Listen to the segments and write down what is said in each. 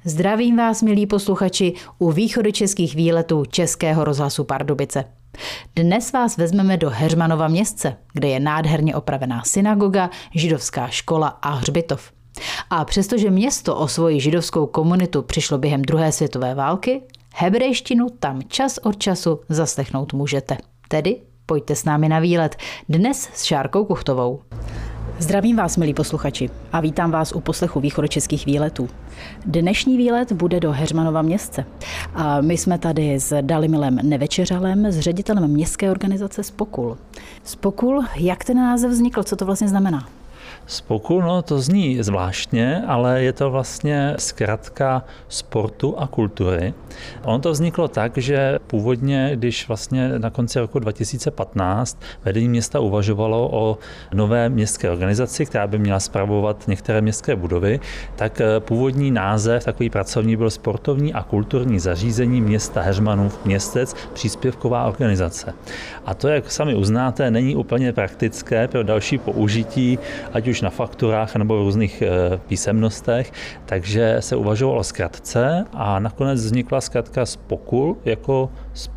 Zdravím vás, milí posluchači, u východočeských výletů Českého rozhlasu Pardubice. Dnes vás vezmeme do Heřmanova Městce, kde je nádherně opravená synagoga, židovská škola a hřbitov. A přestože město o svoji židovskou komunitu přišlo během druhé světové války, hebrejštinu tam čas od času zaslechnout můžete. Tedy pojďte s námi na výlet, dnes s Šárkou Kuchtovou. Zdravím vás, milí posluchači, a vítám vás u poslechu východočeských výletů. Dnešní výlet bude do Heřmanova Městce. A my jsme tady s Dalimilem Nevečeřalem, s ředitelem městské organizace Spokul. Spokul, jak ten název vznikl, co to vlastně znamená? Spokul, no to zní zvláštně, ale je to vlastně zkratka sportu a kultury. Ono to vzniklo tak, že původně, když vlastně na konci roku 2015 vedení města uvažovalo o nové městské organizaci, která by měla spravovat některé městské budovy, tak původní název, takový pracovní, byl Sportovní a kulturní zařízení města Heřmanův Městec, příspěvková organizace. A to, jak sami uznáte, není úplně praktické pro další použití, ať už na fakturách nebo v různých písemnostech, takže se uvažovalo o zkratce a nakonec vznikla zkratka Spokul jako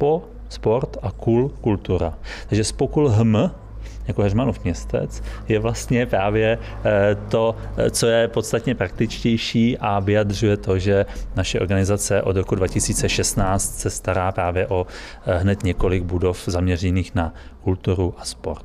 sport a kultura. Takže Spokul jako Heřmanův Městec je vlastně právě to, co je podstatně praktičtější a vyjadřuje to, že naše organizace od roku 2016 se stará právě o hned několik budov zaměřených na kulturu a sport.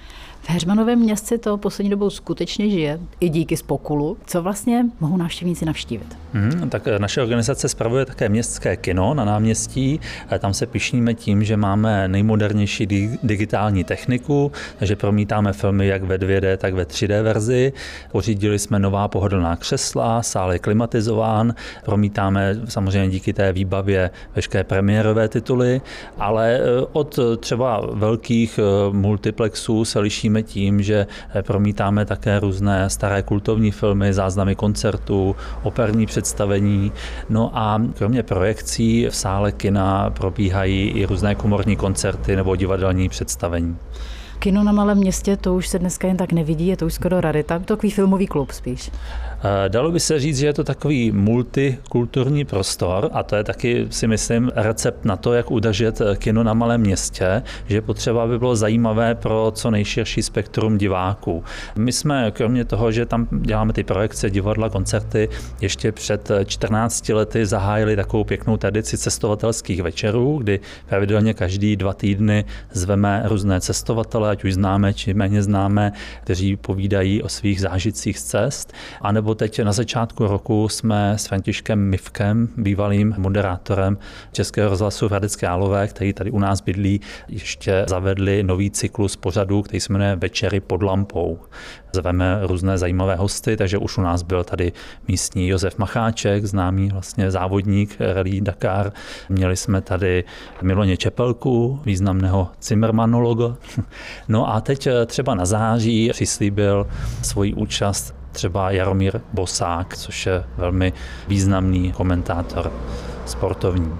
V Heřmanovém Městci to poslední dobou skutečně žije, i díky Spokulu. Co vlastně mohou návštěvníci navštívit? Tak naše organizace spravuje také městské kino na náměstí. Tam se pyšníme tím, že máme nejmodernější digitální techniku, takže promítáme filmy jak ve 2D, tak ve 3D verzi. Pořídili jsme nová pohodlná křesla, sál je klimatizován, promítáme samozřejmě díky té výbavě veškeré premiérové tituly, ale od třeba velkých multiplexů se lišíme tím, že promítáme také různé staré kultovní filmy, záznamy koncertů, operní představení. No a kromě projekcí v sále kina probíhají i různé komorní koncerty nebo divadelní představení. Kino na malém městě, to už se dneska jen tak nevidí, je to už skoro rarita, to takový filmový klub spíš. Dalo by se říct, že je to takový multikulturní prostor a to je taky, si myslím, recept na to, jak udržet kino na malém městě, že potřeba by bylo zajímavé pro co nejširší spektrum diváků. My jsme, kromě toho, že tam děláme ty projekce, divadla, koncerty, ještě před 14 lety zahájili takovou pěknou tradici cestovatelských večerů, kdy pravidelně každý 2 týdny zveme různé cestovatele, ať už známe, či méně známe, kteří povídají o svých zážitcích z cest. A nebo teď na začátku roku jsme s Františkem Mivkem, bývalým moderátorem Českého rozhlasu v Hradec Králové, který tady u nás bydlí, ještě zavedli nový cyklus pořadů, který se jmenuje Večery pod lampou. Zveme různé zajímavé hosty, takže už u nás byl tady místní Josef Macháček, známý vlastně závodník Rallye Dakar. Měli jsme tady Miloně Čepelku, významného cimrmanologa. No a teď třeba na září přislíbil svoji účast třeba Jaromír Bosák, což je velmi významný komentátor sportovní.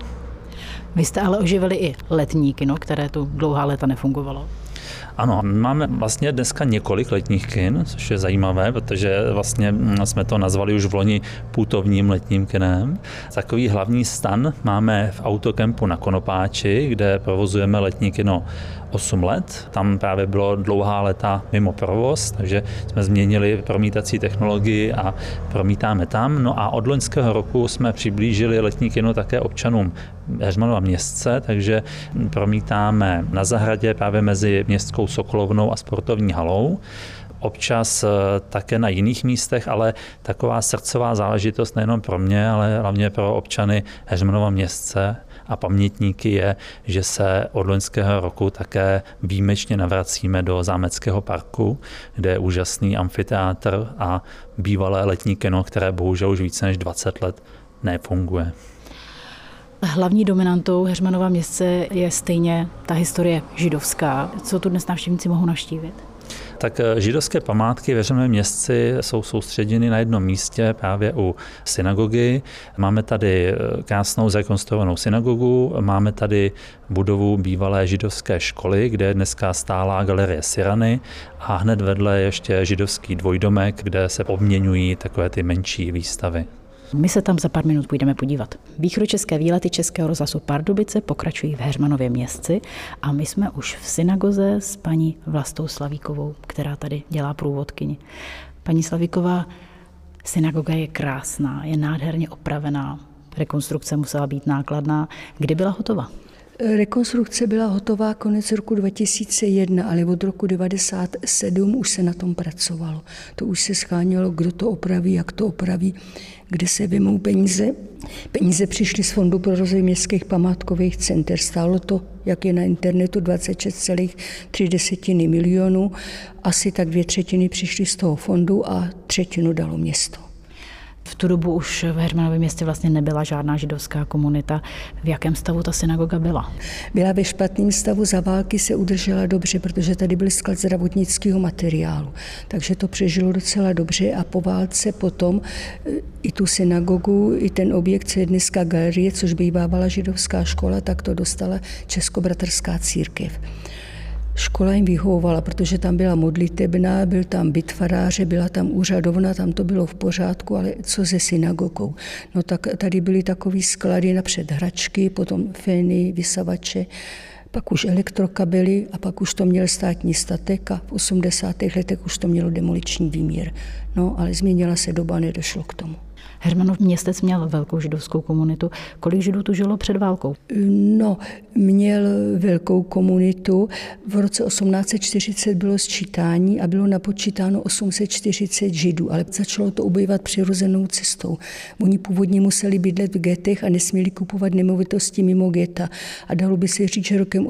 Vy jste ale oživili i letní kino, které tu dlouhá léta nefungovalo. Ano, máme vlastně dneska několik letních kin, což je zajímavé, protože vlastně jsme to nazvali už v loni putovním letním kinem. Takový hlavní stan máme v autokempu na Konopáči, kde provozujeme letní kino 8 let. Tam právě bylo dlouhá léta mimo provoz, takže jsme změnili promítací technologii a promítáme tam. No a od loňského roku jsme přiblížili letní kino také občanům Heřmanova Městce, takže promítáme na zahradě právě mezi městskou Sokolovnou a sportovní halou. Občas také na jiných místech, ale taková srdcová záležitost nejenom pro mě, ale hlavně pro občany Heřmanova Městce a pamětníky je, že se od loňského roku také výjimečně navracíme do Zámeckého parku, kde je úžasný amfiteátr a bývalé letní kino, které bohužel už více než 20 let nefunguje. Hlavní dominantou Heřmanova Městce je stejně ta historie židovská. Co tu dnes návštěvníci mohou navštívit? Tak židovské památky ve Heřmanově Městci jsou soustředěny na jednom místě právě u synagogy. Máme tady krásnou zrekonstruovanou synagogu, máme tady budovu bývalé židovské školy, kde je dneska stálá galerie Sirany a hned vedle ještě židovský dvojdomek, kde se obměňují takové ty menší výstavy. My se tam za pár minut půjdeme podívat. Východočeské výlety Českého rozhlasu Pardubice pokračují v Heřmanově Městci a my jsme už v synagoze s paní Vlastou Slavíkovou, která tady dělá průvodkyni. Paní Slavíková, synagoga je krásná, je nádherně opravená. Rekonstrukce musela být nákladná. Kdy byla hotová? Rekonstrukce byla hotová konec roku 2001, ale od roku 1997 už se na tom pracovalo. To už se schánělo, kdo to opraví, jak to opraví, kde se vymou peníze. Peníze přišly z Fondu pro rozvoj městských památkových center. Stálo to, jak je na internetu, 26,3 milionů. Asi tak 2/3 přišly z toho fondu a 1/3 dalo město. V tu dobu už v Heřmanově Městě vlastně nebyla žádná židovská komunita. V jakém stavu ta synagoga byla? Byla ve špatném stavu, za války se udržela dobře, protože tady byl sklad zdravotnického materiálu. Takže to přežilo docela dobře a po válce potom i tu synagogu, i ten objekt, co je dneska galerie, což bývávala židovská škola, tak to dostala Českobratrská církev. Škola jim vyhovovala, protože tam byla modlitebna, byl tam byt faráře, byla tam úřadovna, tam to bylo v pořádku, ale co se synagogou? No tak tady byly takový sklady napřed hračky, potom fény, vysavače, pak už elektrokabely a pak už to měl státní statek a v 80. letech už to mělo demoliční výměr. No, ale změnila se doba, nedošlo k tomu. Heřmanov Městec měl velkou židovskou komunitu. Kolik židů tu žilo před válkou? No, měl velkou komunitu. V roce 1840 bylo sčítání a bylo napočítáno 840 židů, ale začalo to ubývat přirozenou cestou. Oni původně museli bydlet v getech a nesměli kupovat nemovitosti mimo geta. A dalo by se říct, že rokem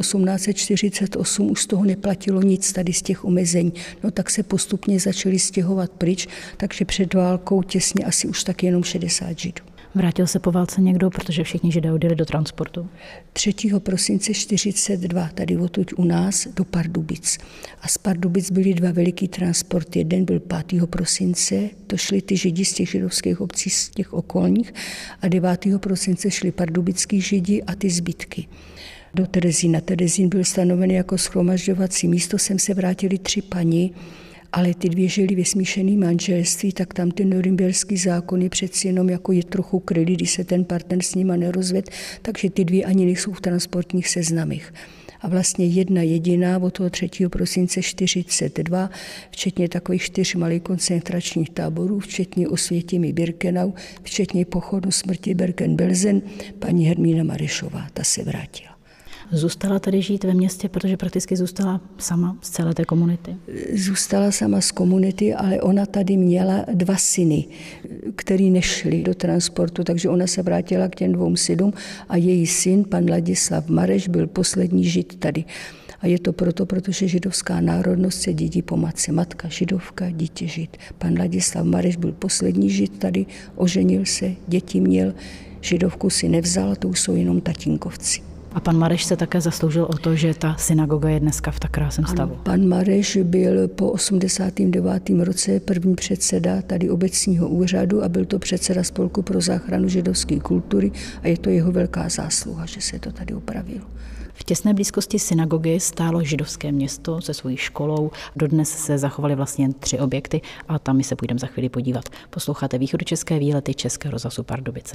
1848 už z toho neplatilo nic tady z těch omezení. No tak se postupně začali stěhovat pryč, takže před válkou těsně asi už tak jenom 60 židů. Vrátil se po válce někdo, protože všichni židé odjeli do transportu? 3. prosince 1942 tady odtud u nás do Pardubic. A z Pardubic byly 2 veliký transporty. Jeden byl 5. prosince, to šli ty židi z těch židovských obcí, z těch okolních, a 9. prosince šli pardubický židi a ty zbytky do Terezína. Terezín byl stanoven jako shromažďovací místo, sem se vrátili 3 paní, ale ty 2 žili ve smíšeném manželství, tak tam ty norimberský zákony přeci jenom jako je trochu kryli, když se ten partner s nima nerozved, takže ty 2 ani nejsou v transportních seznamech. A vlastně jedna jediná od toho 3. prosince 1942, včetně takových 4 malých koncentračních táborů, včetně Osvětimi Birkenau, včetně pochodu smrti Bergen-Belsen, paní Hermína Marešová, ta se vrátila. Zůstala tady žít ve městě, protože prakticky zůstala sama z celé té komunity? Zůstala sama z komunity, ale ona tady měla 2 syny, který nešli do transportu, takže ona se vrátila k těm 2 synům a její syn, pan Ladislav Mareš, byl poslední žid tady. A je to proto, protože židovská národnost se dědí po matce. Matka židovka, dítě žid. Pan Ladislav Mareš byl poslední žid tady, oženil se, děti měl, židovku si nevzal, to už jsou jenom tatínkovci. A pan Mareš se také zasloužil o to, že ta synagoga je dneska v tak krásném stavu. Ano, pan Mareš byl po 89. roce první předseda tady obecního úřadu a byl to předseda Spolku pro záchranu židovské kultury a je to jeho velká zásluha, že se to tady opravilo. V těsné blízkosti synagogy stálo židovské město se svojí školou. Dodnes se zachovaly vlastně jen 3 objekty a tam my se půjdeme za chvíli podívat. Posloucháte východočeské výlety Českého rozhlasu Pardubice.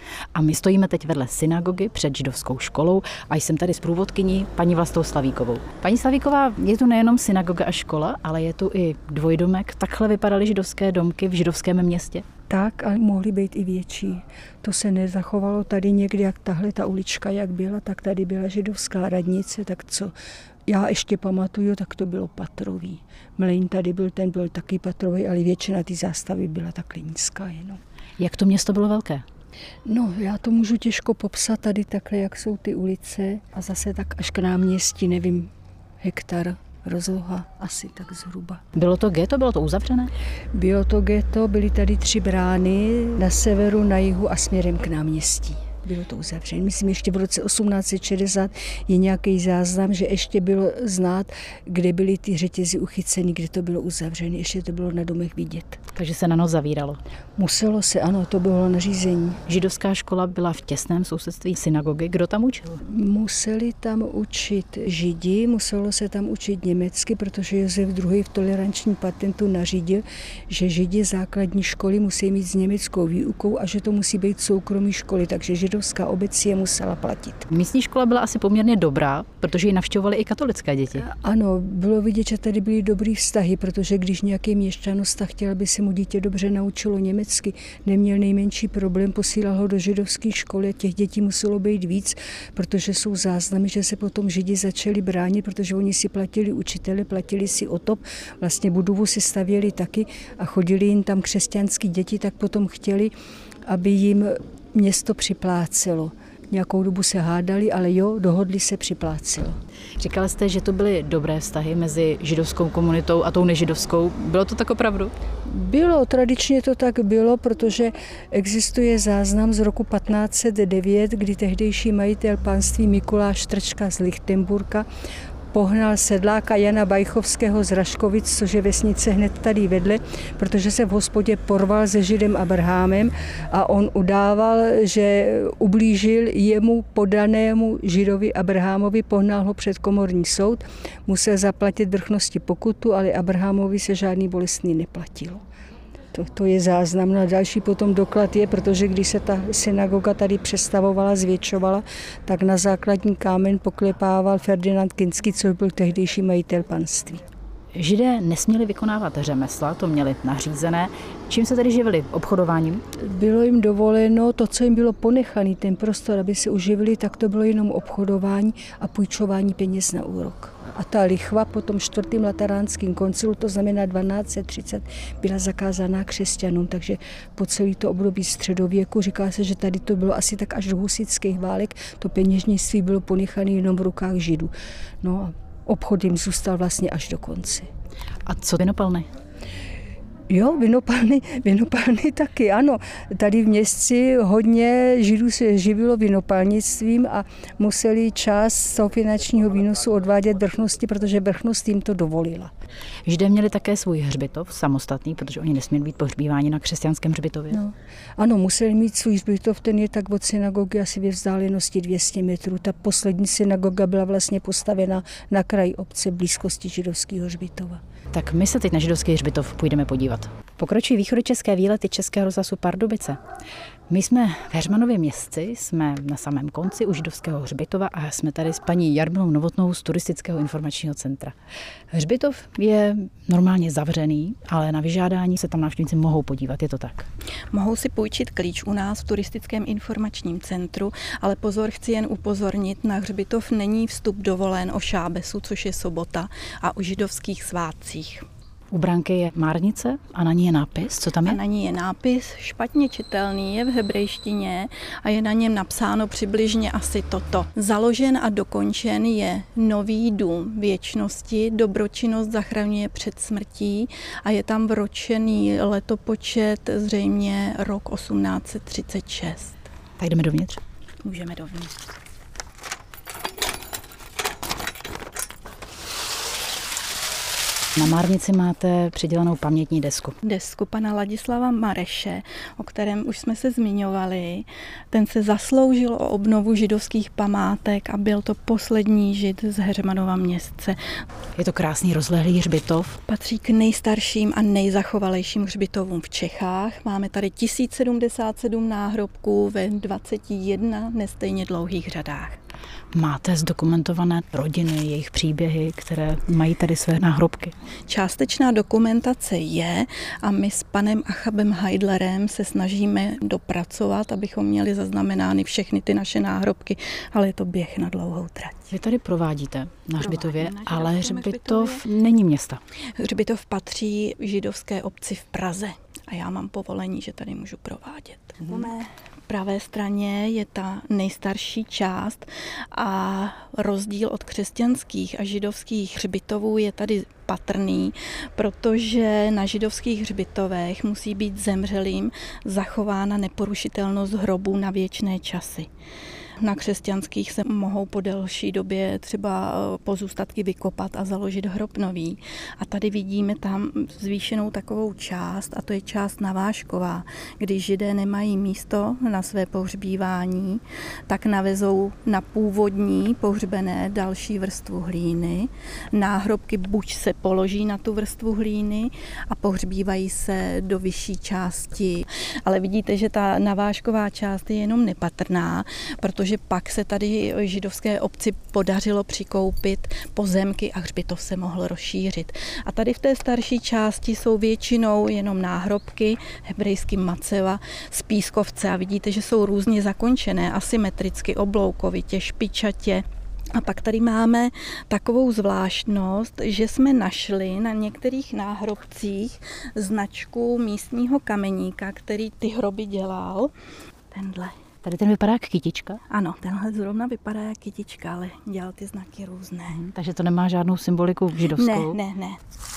A my stojíme teď vedle synagogy před židovskou školou a jsem tady s průvodkyní paní Vlastou Slavíkovou. Paní Slavíková, je tu nejenom synagoga a škola, ale je tu i dvojdomek. Takhle vypadaly židovské domky v židovském městě? Tak, ale mohly být i větší. To se nezachovalo tady někdy, jak tahle ta ulička, jak byla, tak tady byla židovská radnice, tak co já ještě pamatuju, tak to bylo patrový. Mlejn tady byl, ten byl taky patrový, ale většina ty zástavy byla takhle nízká jenom. Jak to město bylo velké? No, já to můžu těžko popsat tady takhle, jak jsou ty ulice a zase tak až k náměstí, nevím, hektar rozloha, asi tak zhruba. Bylo to ghetto, bylo to uzavřené? Bylo to ghetto, byly tady 3 brány na severu, na jihu a směrem k náměstí. Bylo to uzavřené. Myslím, ještě v roce 1860 je nějaký záznam, že ještě bylo znát, kde byly ty řetězy uchyceny, kde to bylo uzavřené. Ještě to bylo na domech vidět. Takže se na noc zavíralo. Muselo se, ano, to bylo nařízení. Židovská škola byla v těsném sousedství synagogy. Kdo tam učil? Museli tam učit Židi, muselo se tam učit německy, protože Josef II. V tolerančním patentu nařídil, že Židi základní školy musí mít s německou výukou a že to musí být soukromí školy, takže židovská obec je musela platit. Místní škola byla asi poměrně dobrá, protože ji navštěvovaly i katolické děti. Ano, bylo vidět, že tady byly dobrý vztahy, protože když nějaký měšťanosta chtěl, aby se mu dítě dobře naučilo německy, neměl nejmenší problém, posílal ho do židovské školy. Těch dětí muselo být víc, protože jsou záznamy, že se potom Židi začali bránit, protože oni si platili učitele, platili si otop, vlastně budovu si stavěli taky a chodili jim tam křesťanský děti, tak potom chtěli, aby jim město připlácelo. Nějakou dobu se hádali, ale jo, dohodli se, připlácelo. Říkala jste, že to byly dobré vztahy mezi židovskou komunitou a tou nežidovskou. Bylo to tak opravdu? Bylo, tradičně to tak bylo, protože existuje záznam z roku 1509, kdy tehdejší majitel panství Mikuláš Trčka z Lichtenburka pohnal sedláka Jana Bajchovského z Raškovic, což je vesnice hned tady vedle, protože se v hospodě porval se Židem Abrahamem a on udával, že ublížil jemu podanému Židovi Abrahamovi, pohnal ho před komorní soud, musel zaplatit vrchnosti pokutu, ale Abrahamovi se žádný bolestný neplatilo. To je záznam. No a další potom doklad je, protože když se ta synagoga tady přestavovala, zvětšovala, tak na základní kámen poklepával Ferdinand Kinský, což byl tehdejší majitel panství. Židé nesměli vykonávat řemesla, to měli nařízené. Čím se tedy živili? Obchodováním? Bylo jim dovoleno to, co jim bylo ponechaný, ten prostor, aby se uživili, tak to bylo jenom obchodování a půjčování peněz na úrok. A ta lichva po tom 4. lateránském koncilu, to znamená 1230, byla zakázaná křesťanům, takže po celý to období středověku, říká se, že tady to bylo asi tak až do husitských válek, to peněžnictví bylo ponechané jenom v rukách Židů. No a obchod jim zůstal vlastně až do konce. A co vinopalny? Jo, vinopalny taky, ano. Tady v městě hodně Židů se živilo vinopalnictvím a museli část z toho finančního výnosu odvádět vrchnosti, protože vrchnost jim to dovolila. Židé měli také svůj hřbitov samostatný, protože oni nesměli být pohřbíváni na křesťanském hřbitově. No. Ano, museli mít svůj hřbitov, ten je tak od synagogy asi ve vzdálenosti 200 metrů. Ta poslední synagoga byla vlastně postavena na kraji obce blízkosti židovského hřbitova. Tak my se teď na židovský hřbitov půjdeme podívat. Pokračují východočeské výlety Českého rozhlasu Pardubice. My jsme v Heřmanově Městci, jsme na samém konci u židovského hřbitova a jsme tady s paní Jarmilou Novotnou z Turistického informačního centra. Hřbitov je normálně zavřený, ale na vyžádání se tam návštěvníci mohou podívat, je to tak? Mohou si půjčit klíč u nás v Turistickém informačním centru, ale pozor, chci jen upozornit, na hřbitov není vstup dovolen o šábesu, což je sobota, a o židovských svátcích. U branky je márnice a na ní je nápis. Co tam je? A na ní je nápis, špatně čitelný, je v hebrejštině a je na něm napsáno přibližně asi toto. Založen a dokončen je nový dům věčnosti, dobročinnost zachraňuje před smrtí a je tam vročený letopočet, zřejmě rok 1836. Tak jdeme dovnitř? Můžeme dovnitř. Na márnici máte přidělanou pamětní desku. Desku pana Ladislava Mareše, o kterém už jsme se zmiňovali. Ten se zasloužil o obnovu židovských památek a byl to poslední žid z Heřmanova Městce. Je to krásný rozlehlý hřbitov. Patří k nejstarším a nejzachovalejším hřbitovům v Čechách. Máme tady 1077 náhrobků ve 21 nestejně dlouhých řadách. Máte zdokumentované rodiny, jejich příběhy, které mají tady své náhrobky? Částečná dokumentace je a my s panem Achabem Heidlerem se snažíme dopracovat, abychom měli zaznamenány všechny ty naše náhrobky, ale je to běh na dlouhou trať. Vy tady provádíte na hřbitově, ale hřbitov není města. Hřbitov patří židovské obci v Praze a já mám povolení, že tady můžu provádět. Po mé pravé straně je ta nejstarší část a rozdíl od křesťanských a židovských hřbitovů je tady patrný, protože na židovských hřbitovech musí být zemřelým zachována neporušitelnost hrobů na věčné časy. Na křesťanských se mohou po delší době třeba pozůstatky vykopat a založit hrob nový. A tady vidíme tam zvýšenou takovou část, a to je část navážková. Když Židé nemají místo na své pohřbívání, tak navezou na původní pohřbené další vrstvu hlíny. Náhrobky buď se položí na tu vrstvu hlíny a pohřbívají se do vyšší části. Ale vidíte, že ta navážková část je jenom nepatrná, protože pak se tady židovské obci podařilo přikoupit pozemky a hřbitov se mohl rozšířit. A tady v té starší části jsou většinou jenom náhrobky, hebrejsky maceva, z pískovce a vidíte, že jsou různě zakončené, asymetricky, obloukovitě, špičatě. A pak tady máme takovou zvláštnost, že jsme našli na některých náhrobcích značku místního kameníka, který ty hroby dělal. Tenhle. Tady ten vypadá jak kytička? Ano, tenhle zrovna vypadá jak kytička, ale dělal ty znaky různé. Takže to nemá žádnou symboliku židovskou? Ne.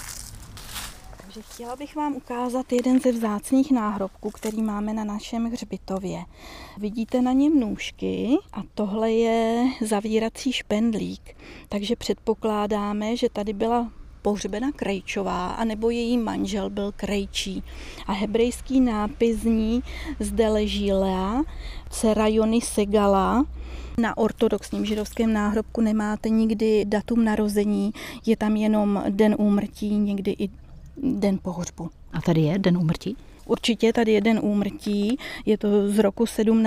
Takže chtěla bych vám ukázat jeden ze vzácných náhrobků, který máme na našem hřbitově. Vidíte na něm nůžky a tohle je zavírací špendlík. Takže předpokládáme, že tady byla pohřbena Krejčová, anebo její manžel byl Krejčí. A hebrejský nápis zní: zde leží Lea, dcera Jony Segala. Na ortodoxním židovském náhrobku nemáte nikdy datum narození, je tam jenom den úmrtí, někdy i den pohřbu. A tady je den úmrtí? Určitě tady je den úmrtí, je to z roku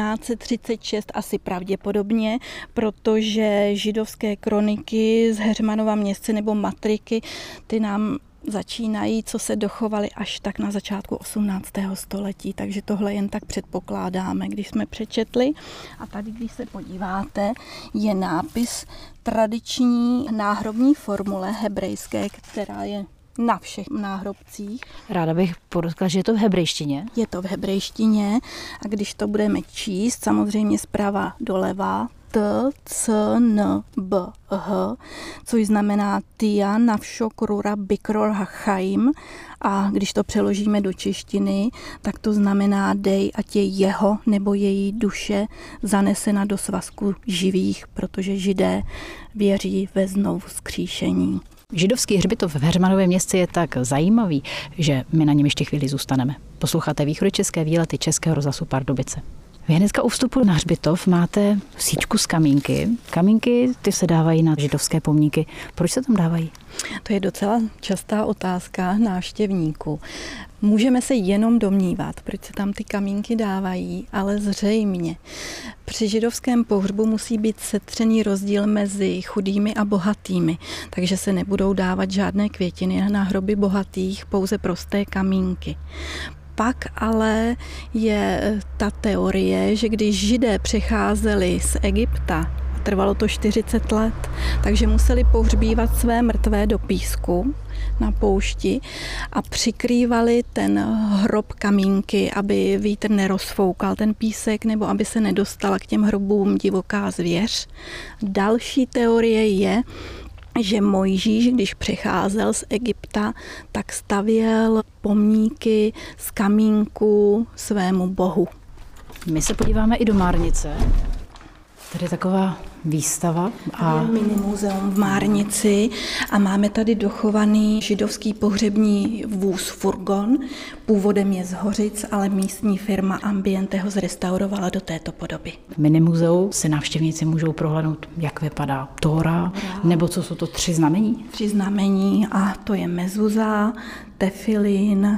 1736 asi pravděpodobně, protože židovské kroniky z Heřmanova Městce nebo matriky, ty nám začínají, co se dochovaly až tak na začátku 18. století, takže tohle jen tak předpokládáme, když jsme přečetli. A tady, když se podíváte, je nápis tradiční náhrobní formule hebrejské, která je na všech náhrobcích. Ráda bych podotkla, že je to v hebrejštině. Je to v hebrejštině a když to budeme číst, samozřejmě zprava doleva, T, C, N, B, H, což znamená Tia, Navšo, Krura, Bikror, Hachaim. A když to přeložíme do češtiny, tak to znamená dej, ať je jeho nebo její duše zanesena do svazku živých, protože Židé věří ve znovuzkříšení. Židovský hřbitov v Heřmanově Městci je tak zajímavý, že my na něm ještě chvíli zůstaneme. Posloucháte východočeské výlety Českého rozhlasu Pardubice. Vy hnedka u vstupu na hřbitov máte síťku z kamínky. Kamínky, ty se dávají na židovské pomníky. Proč se tam dávají? To je docela častá otázka návštěvníků. Můžeme se jenom domnívat, proč se tam ty kamínky dávají, ale zřejmě při židovském pohřbu musí být setřený rozdíl mezi chudými a bohatými, takže se nebudou dávat žádné květiny na hroby bohatých, pouze prosté kamínky. Pak ale je ta teorie, že když Židé přecházeli z Egypta, trvalo to 40 let, takže museli pohřbívat své mrtvé do písku na poušti a přikrývali ten hrob kamínky, aby vítr nerozfoukal ten písek nebo aby se nedostala k těm hrobům divoká zvěř. Další teorie je, že Mojžíš, když přecházel z Egypta, tak stavěl pomníky z kamínku svému bohu. My se podíváme i do Márnice. Tady je taková výstava. A mini muzeum v Márnici a máme tady dochovaný židovský pohřební vůz furgon. Původem je z Hořic, ale místní firma Ambiente ho zrestaurovala do této podoby. V mini muzeu si návštěvníci můžou prohlédnout, jak vypadá Tóra, nebo co jsou to 3 znamení? 3 znamení a to je mezuza, tefilin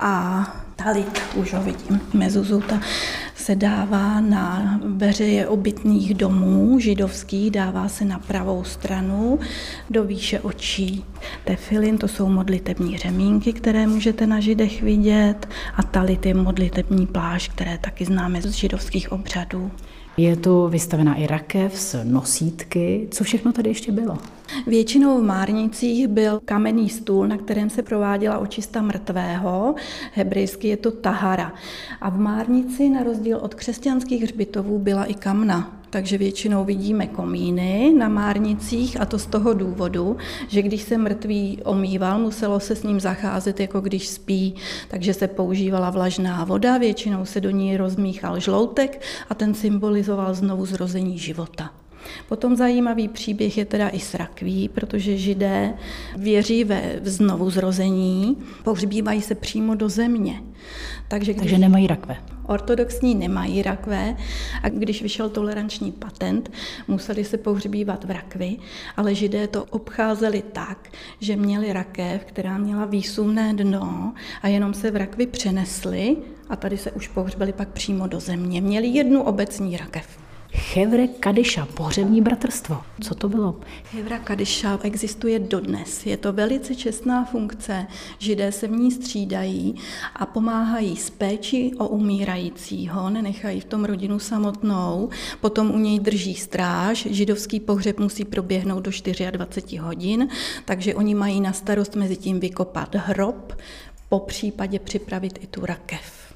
a talit, už ho vidím. Mezuzuta se dává na dveře obytných domů židovských, dává se na pravou stranu do výše očí. Tefilin, to jsou modlitební řemínky, které můžete na Židech vidět, a talit je modlitební plášť, které taky známe z židovských obřadů. Je tu vystavená i rakev s nosítky. Co všechno tady ještě bylo? Většinou v Márnicích byl kamenný stůl, na kterém se prováděla očista mrtvého. Hebrejsky je to tahara. A v Márnici, na rozdíl od křesťanských hřbitovů, byla i kamna. takže většinou vidíme komíny na márnicích a to z toho důvodu, že když se mrtvý omýval, muselo se s ním zacházet, jako když spí, takže se používala vlažná voda, většinou se do ní rozmíchal žloutek a ten symbolizoval znovuzrození života. Potom zajímavý příběh je teda i s rakví, protože Židé věří ve znovuzrození, pohřbívají se přímo do země. Takže nemají rakve. Ortodoxní nemají rakve a když vyšel toleranční patent, museli se pohřbívat v rakvi, ale Židé to obcházeli tak, že měli rakev, která měla výsuvné dno a jenom se v rakvi přenesli a tady se už pohřbili pak přímo do země. Měli jednu obecní rakev. Chevre Kadiša, pohřební bratrstvo. Co to bylo? Chevra Kadiša existuje dodnes. Je to velice čestná funkce. Židé se v ní střídají a pomáhají s péči o umírajícího, nenechají v tom rodinu samotnou, potom u něj drží stráž. Židovský pohřeb musí proběhnout do 24 hodin, takže oni mají na starost mezi tím vykopat hrob, po případě připravit i tu rakev.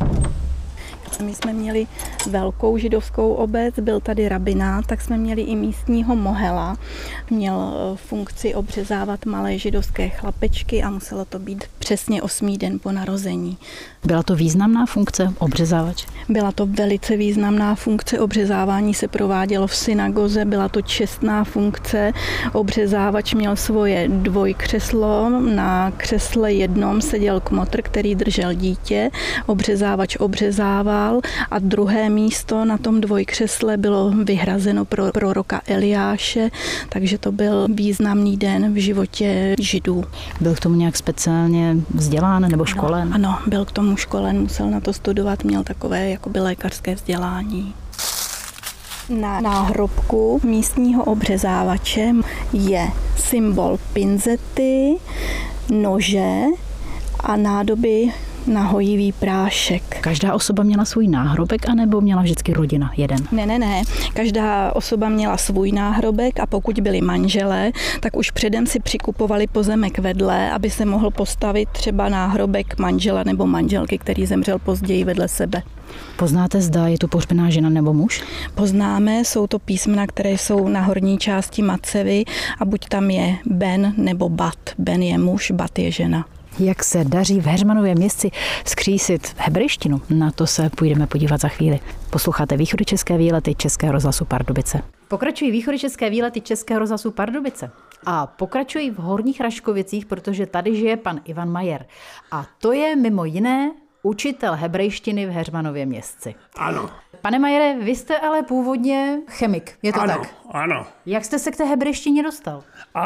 My jsme měli velkou židovskou obec, byl tady rabinát, tak jsme měli i místního mohela. Měl funkci obřezávat malé židovské chlapečky a muselo to být přesně 8. den po narození. Byla to významná funkce obřezávač? Byla to velice významná funkce. Obřezávání se provádělo v synagoze, byla to čestná funkce. Obřezávač měl svoje dvojkřeslo, na křesle jednom seděl kmotr, který držel dítě. Obřezávač obřezával a druhé místo na tom dvojkřesle bylo vyhrazeno pro proroka Eliáše, takže to byl významný den v životě Židů. Byl k tomu nějak speciálně vzdělán nebo školen? Ano, byl k tomu školen, musel na to studovat, měl takové jakoby lékařské vzdělání. Na náhrobku místního obřezávače je symbol pinzety, nože a nádoby na hojivý prášek. Každá osoba měla svůj náhrobek, anebo měla vždycky rodina jeden? Ne. Každá osoba měla svůj náhrobek a pokud byli manželé, tak už předem si přikupovali pozemek vedle, aby se mohl postavit třeba náhrobek manžela nebo manželky, který zemřel později vedle sebe. Poznáte, zda je tu pohřbená žena nebo muž? Poznáme, jsou to písmena, které jsou na horní části macevy a buď tam je Ben nebo Bat. Ben je muž, Bat je žena. Jak se daří v Heřmanově Městci vzkřísit hebrejštinu? Na to se půjdeme podívat za chvíli. Posloucháte východočeské výlety Českého rozhlasu Pardubice. Pokračují východočeské výlety Českého rozhlasu Pardubice. A pokračují v Horních Raškovicích, protože tady žije pan Ivan Majer. A to je mimo jiné učitel hebrejštiny v Heřmanově Městci. Ano. Pane Majere, vy jste ale původně chemik, je to tak? Ano. Jak jste se k té hebrejštině dostal?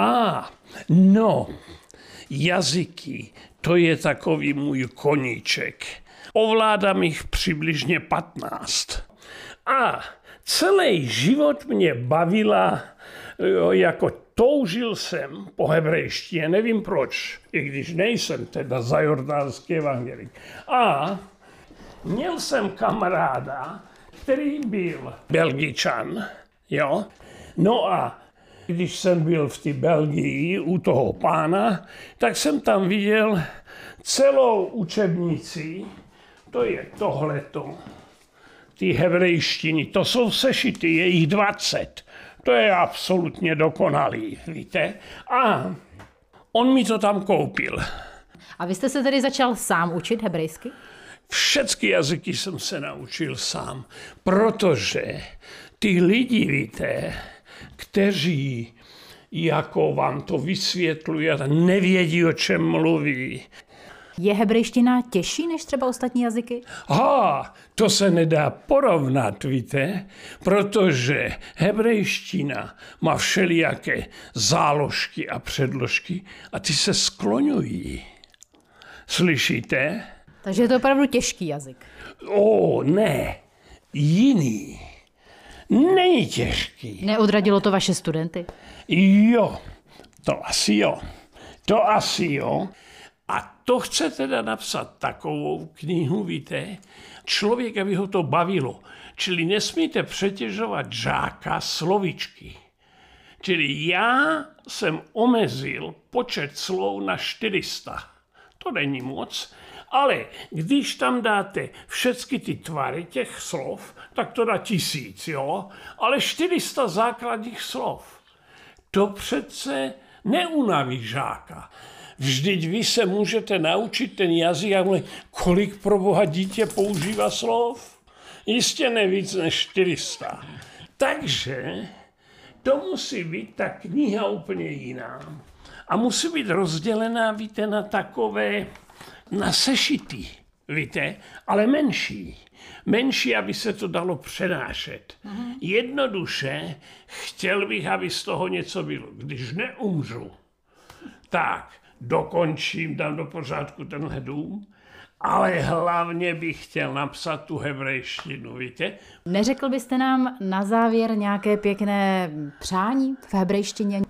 Jazyky, to je takový můj koníček. Ovládám jich přibližně 15. A celý život mě bavila, jako toužil jsem po hebrejštině, nevím proč, i když nejsem teda zajordánský evangelik. A měl jsem kamaráda, který byl Belgičan, jo. No a když jsem byl v té Belgii u toho pána, tak jsem tam viděl celou učebnici, to je tohleto, ty hebrejštiny, to jsou sešity, je jich 20. To je absolutně dokonalý, víte. A on mi to tam koupil. A vy jste se tedy začal sám učit hebrejsky? Všechny jazyky jsem se naučil sám, protože ty lidi, víte, kteří jako vám to vysvětlují a nevědí, o čem mluví. Je hebrejština těžší než třeba ostatní jazyky? To se nedá porovnat, víte, protože hebrejština má všelijaké záložky a předložky a ty se skloňují. Slyšíte? Takže je to opravdu těžký jazyk. Ne, jiný. Není těžký. Neodradilo to vaše studenty? Jo, to asi jo. A to chce teda napsat takovou knihu, víte, člověk, aby ho to bavilo. Čili nesmíte přetěžovat žáka slovíčky. Čili já jsem omezil počet slov na 400. To není moc, Ale když tam dáte všechny ty tvary těch slov, tak to dá 1000, jo? Ale 400 základních slov. To přece neunaví žáka. Vždyť vy se můžete naučit ten jazyk, ale kolik pro boha dítě používá slov? Jistě ne víc než 400. Takže to musí být ta kniha úplně jiná. A musí být rozdělená, víte, na takové, na sešity, víte, ale menší. Menší, aby se to dalo přenášet. Jednoduše chtěl bych, aby z toho něco bylo. Když neumřu, tak dokončím, dám do pořádku tenhle dům, ale hlavně bych chtěl napsat tu hebrejštinu, víte? Neřekl byste nám na závěr nějaké pěkné přání v hebrejštině?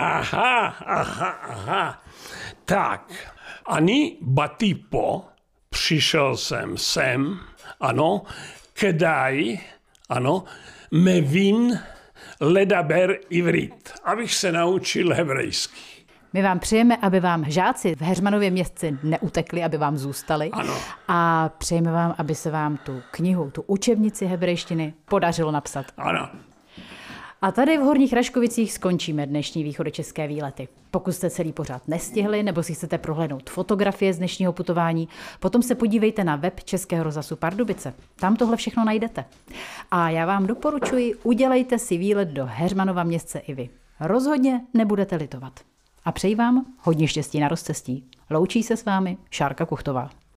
Aha. Tak, ani batipo, přišel jsem sem, ano, kedaj, ano, mevin ledaber ivrit, abych se naučil hebrejsky. My vám přejeme, aby vám žáci v Heřmanově Městci neutekli, aby vám zůstali. Ano. A přejeme vám, aby se vám tu knihu, tu učebnici hebrejštiny podařilo napsat. Ano. A tady v Horních Raškovicích skončíme dnešní východočeské výlety. Pokud jste celý pořád nestihli nebo si chcete prohlédnout fotografie z dnešního putování, potom se podívejte na web Českého rozhlasu Pardubice. Tam tohle všechno najdete. A já vám doporučuji, udělejte si výlet do Heřmanova Městce i vy. Rozhodně nebudete litovat. A přeji vám hodně štěstí na rozcestí. Loučí se s vámi Šárka Kuchtová.